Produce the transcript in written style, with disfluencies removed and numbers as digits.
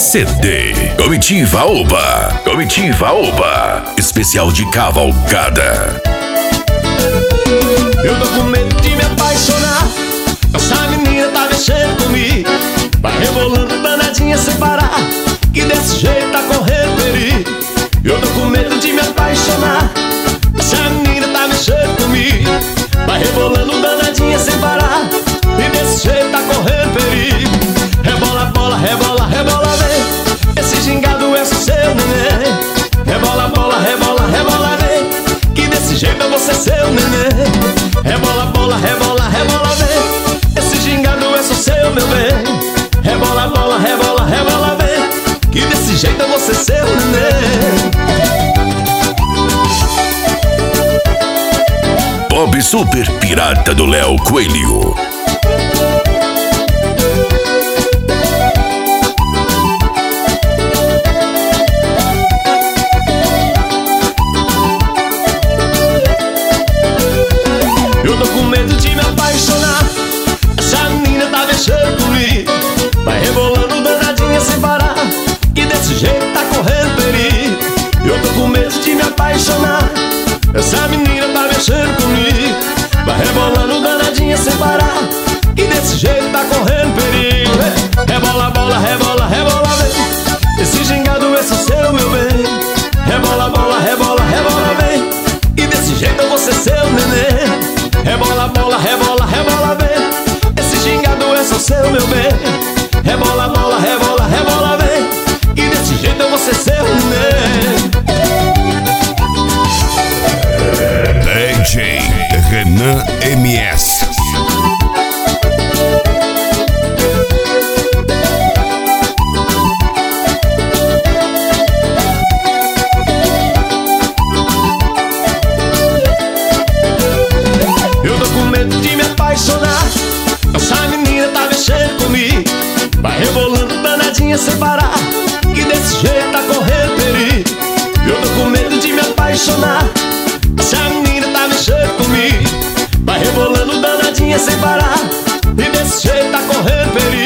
CD Comitiva Oba. Comitiva Oba. Especial de cavalgada. Eu tô com medo de me apaixonar. Essa menina tá mexendo comigo. Vai rebolando danadinha sem parar, que desse jeito tá correndo perigo. Eu tô com medo de me apaixonar. Essa menina tá mexendo comigo. Vai rebolando danadinha sem parar, e desse jeito tá correndo perigo. Rebola, bola, rebola, rebola, vem. Esse gingado é seu neném. Rebola, bola, rebola, rebola, vem, que desse jeito eu vou ser seu neném. Rebola, bola, rebola, rebola, vem. Esse gingado é seu, meu bem. Rebola, bola, rebola, rebola, vem, que desse jeito eu vou ser seu neném. Bob Super Pirata do Léo Coelho. Eu tô com medo de me apaixonar. Essa menina tá mexendo comigo. Vai rebolando danadinha sem parar, que desse jeito tá correndo perigo. Eu tô com medo de me apaixonar. Essa menina tá mexendo comigo. Vai rebolando danadinha sem parar, que desse jeito tá correndo perigo. Rebola, bola, rebola, rebola, vem. Esse gingado é seu, meu bem. Rebola, bola, rebola, rebola, vem, e desse jeito eu vou ser seu neném. Rebola, bola, rebola, rebola, vem. Esse gingado é seu, meu bem. Rebola, bola, rebola, rebola, vem, e desse jeito eu vou ser seu neném. DJ Renan MS. Eu tô com medo de me apaixonar. Essa menina tá mexendo comigo. Vai rebolando danadinha sem parar, que desse jeito tá correndo perigo. Eu tô com medo de me apaixonar. Essa menina tá mexendo comigo. Vai rebolando danadinha sem parar, e desse jeito tá correndo perigo.